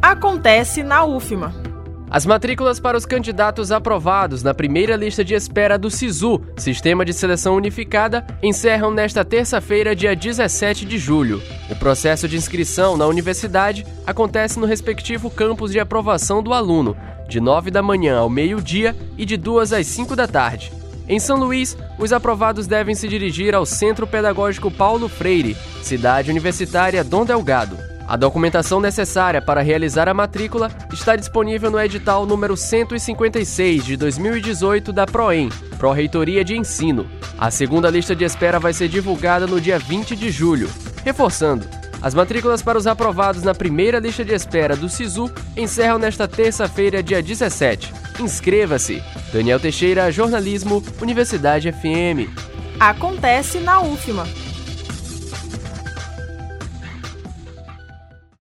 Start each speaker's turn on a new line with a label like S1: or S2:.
S1: acontece na UFMA.
S2: As matrículas para os candidatos aprovados na primeira lista de espera do SISU, Sistema de Seleção Unificada, encerram nesta terça-feira, dia 17 de julho. O processo de inscrição na universidade acontece no respectivo campus de aprovação do aluno, de 9 da manhã ao meio-dia e de 2 às 5 da tarde. Em São Luís, os aprovados devem se dirigir ao Centro Pedagógico Paulo Freire, cidade universitária Dom Delgado. A documentação necessária para realizar a matrícula está disponível no edital número 156 de 2018 da PROEM, Pró-Reitoria de Ensino. A segunda lista de espera vai ser divulgada no dia 20 de julho. Reforçando, as matrículas para os aprovados na primeira lista de espera do SISU encerram nesta terça-feira, dia 17. Inscreva-se! Daniel Teixeira, Jornalismo, Universidade FM.
S1: Acontece na UFMA.